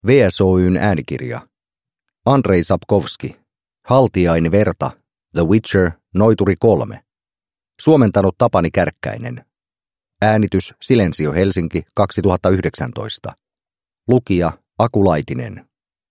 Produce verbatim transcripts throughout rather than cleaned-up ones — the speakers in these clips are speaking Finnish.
V S Oy:n äänikirja. Andrei Sapkowski. Haltiain verta. The Witcher. Noituri kolme. Suomentanut Tapani Kärkkäinen. Äänitys Silensio Helsinki kaksituhattayhdeksäntoista. Lukija Aku Laitinen.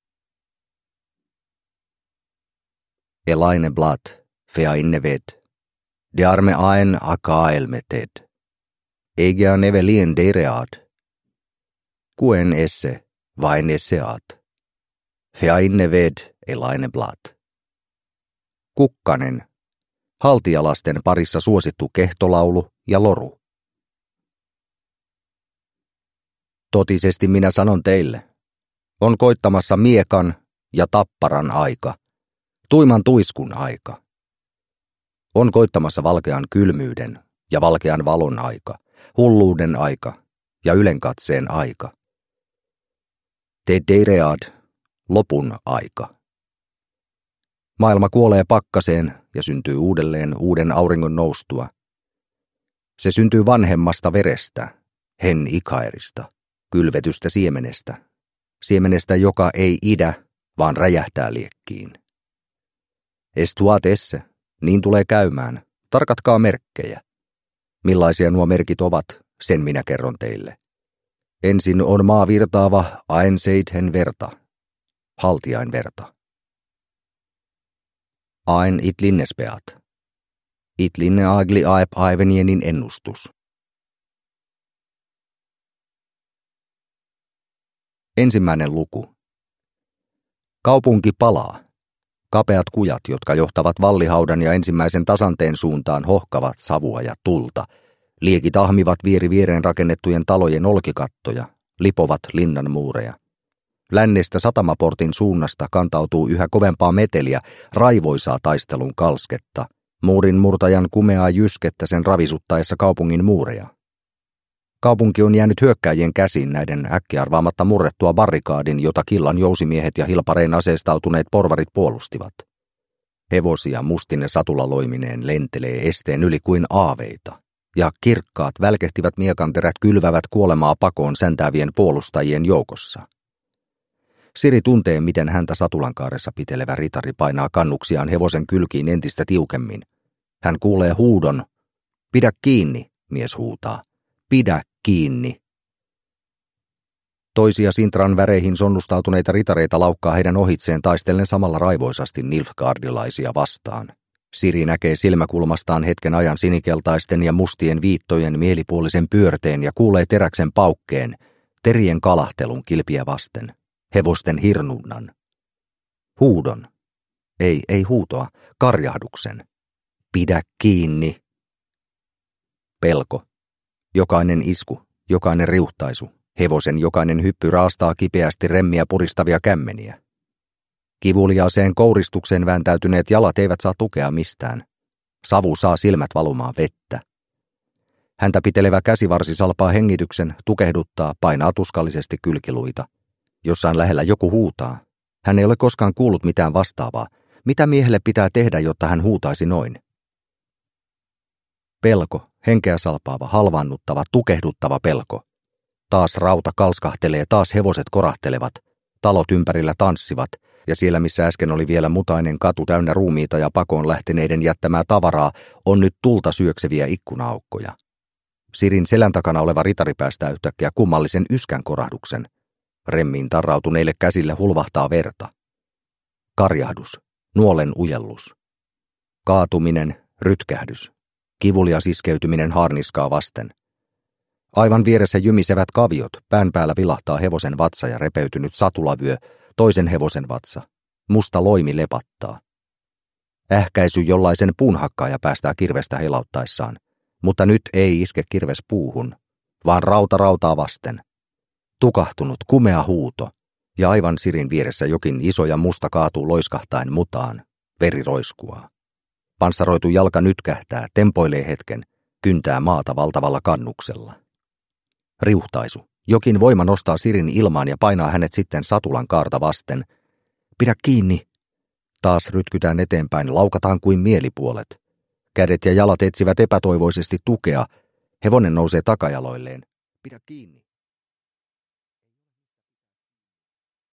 Elaine Blad. Fea inne ved. De arme aen akaelmeted. Egia nevelien deread. Kuen esse, vain esseat. Fea inne ved, Elaine Blad. Kukkanen. Haltialasten parissa suosittu kehtolaulu ja loru. Totisesti minä sanon teille. On koittamassa miekan ja tapparan aika. Tuiman tuiskun aika. On koittamassa valkean kylmyyden ja valkean valon aika, hulluuden aika ja ylenkatseen aika. Te deiread, lopun aika. Maailma kuolee pakkaseen ja syntyy uudelleen uuden auringon noustua. Se syntyy vanhemmasta verestä, hen ikaerista, kylvetystä siemenestä, siemenestä, joka ei idä, vaan räjähtää liekkiin. Estuat esse, niin tulee käymään, tarkatkaa merkkejä. Millaisia nuo merkit ovat, sen minä kerron teille. Ensin on maa virtaava aenseithen verta, haltiain verta. Aen it linnespeat. It linne agli aep aivenienin ennustus. Ensimmäinen luku. Kaupunki palaa. Kapeat kujat, jotka johtavat vallihaudan ja ensimmäisen tasanteen suuntaan, hohkavat savua ja tulta. Liekit ahmivat vieri viereen rakennettujen talojen olkikattoja, lipovat linnan muureja. Lännestä satamaportin suunnasta kantautuu yhä kovempaa meteliä, raivoisaa taistelun kalsketta, muurin murtajan kumeaa jyskettä sen ravisuttaessa kaupungin muureja. Kaupunki on jäänyt hyökkääjien käsiin näiden äkkiarvaamatta murrettua barrikaadin, jota killan jousimiehet ja hilpareen aseistautuneet porvarit puolustivat. Hevosia mustine satulaloimineen lentelee esteen yli kuin aaveita, ja kirkkaat välkehtivät miekanterät kylvävät kuolemaa pakoon säntäävien puolustajien joukossa. Siri tuntee, miten häntä satulankaaressa pitelevä ritari painaa kannuksiaan hevosen kylkiin entistä tiukemmin. Hän kuulee huudon. Pidä kiinni, mies huutaa. Pidä kiinni. Toisia Sintran väreihin sonnustautuneita ritareita laukkaa heidän ohitseen taistellen samalla raivoisasti nilfgaardilaisia vastaan. Siri näkee silmäkulmastaan hetken ajan sinikeltaisten ja mustien viittojen mielipuolisen pyörteen ja kuulee teräksen paukkeen, terien kalahtelun kilpiä vasten, hevosten hirnunnan. Huudon. Ei, ei huutoa, karjahduksen. Pidä kiinni. Pelko. Jokainen isku, jokainen riuhtaisu, hevosen jokainen hyppy raastaa kipeästi remmiä puristavia kämmeniä. Kivuliaaseen kouristukseen vääntäytyneet jalat eivät saa tukea mistään. Savu saa silmät valumaan vettä. Häntä pitelevä käsivarsi salpaa hengityksen, tukehduttaa, painaa tuskallisesti kylkiluita. Jossain lähellä joku huutaa. Hän ei ole koskaan kuullut mitään vastaavaa. Mitä miehelle pitää tehdä, jotta hän huutaisi noin? Pelko, henkeä salpaava, halvaannuttava, tukehduttava pelko. Taas rauta kalskahtelee, taas hevoset korahtelevat, talot ympärillä tanssivat, ja siellä missä äsken oli vielä mutainen katu täynnä ruumiita ja pakoon lähteneiden jättämää tavaraa, on nyt tulta syökseviä ikkuna-aukkoja. Sirin selän takana oleva ritari päästää yhtäkkiä kummallisen yskän korahduksen. Remmiin tarrautuneille käsille hulvahtaa verta. Karjahdus, nuolen ujellus. Kaatuminen, rytkähdys. Kivulias iskeytyminen haarniskaa vasten. Aivan vieressä jymisevät kaviot, pään päällä vilahtaa hevosen vatsa ja repeytynyt satulavyö, toisen hevosen vatsa. Musta loimi lepattaa. Ähkäisy jollaisen puunhakkaaja päästää kirvestä heilauttaessaan, mutta nyt ei iske kirves puuhun, vaan rauta rautaa vasten. Tukahtunut, kumea huuto, ja aivan Sirin vieressä jokin iso ja musta kaatuu loiskahtaen mutaan, veri roiskuaa. Panssaroitu jalka nytkähtää, tempoilee hetken, kyntää maata valtavalla kannuksella. Riuhtaisu. Jokin voima nostaa Sirin ilmaan ja painaa hänet sitten satulan kaarta vasten. Pidä kiinni. Taas rytkytään eteenpäin, laukataan kuin mielipuolet. Kädet ja jalat etsivät epätoivoisesti tukea. Hevonen nousee takajaloilleen. Pidä kiinni.